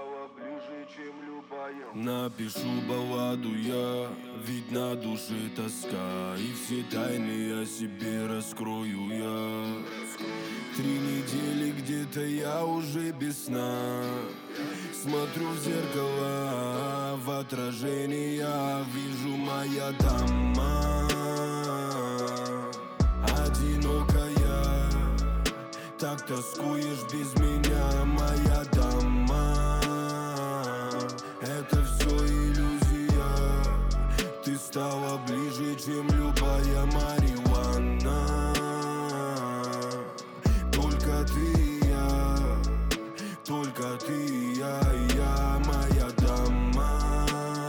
стала ближе, чем любая. Напишу балладу я, ведь на душе тоска, и все тайны о себе раскрою я. 3 недели где-то я уже без сна. Смотрю в зеркало, в отражениях вижу моя дама. Одинокая, так тоскуешь без меня, моя дама. Это все иллюзия, ты стала ближе, чем любая марихуана. Только ты и я, только ты и я, моя дама.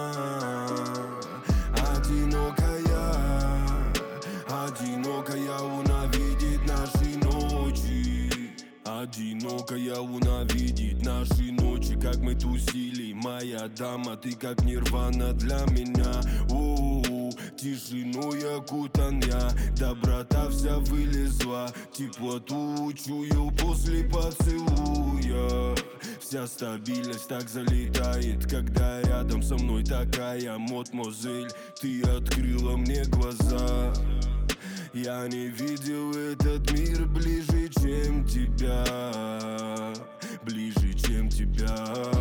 Одинокая луна видит наши ночи. Одинокая луна видит наши ночи, как мы тусили, моя дама. Ты как нирвана для меня. Тишиной окутан я, доброта вся вылезла, теплоту чую после поцелуя. Вся стабильность так залетает, когда рядом со мной такая мадемуазель. Ты открыла мне глаза, я не видел этот мир ближе, чем тебя, ближе, чем тебя.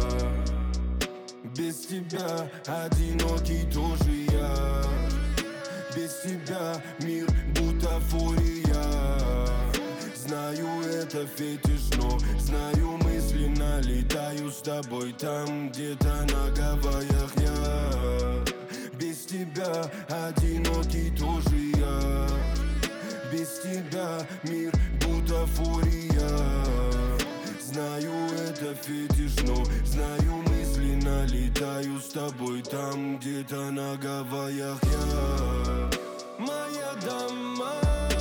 Без тебя одинокий тоже я. Без тебя мир бутафория. Знаю, это фетиш, но знаю, мысленно летаю с тобой там, где-то на Гавайях я. Без тебя одинокий тоже я. Без тебя мир бутафория. Знаю, это фетиш, но знаю, мысленно летаю с тобой там, где-то на Гавайях я. Моя дама.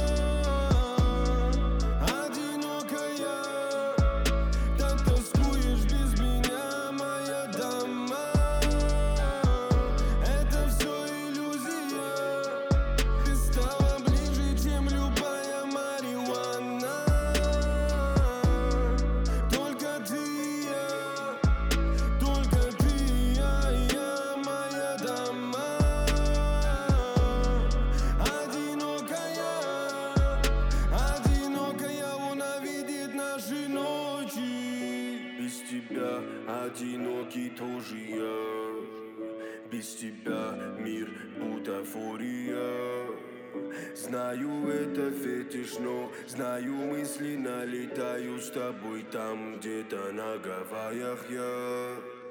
Без тебя одинокий тоже я. Без тебя мир бутафория. Знаю, это фетиш, но знаю, мысленно летаю с тобой там, где-то на Гавайях я.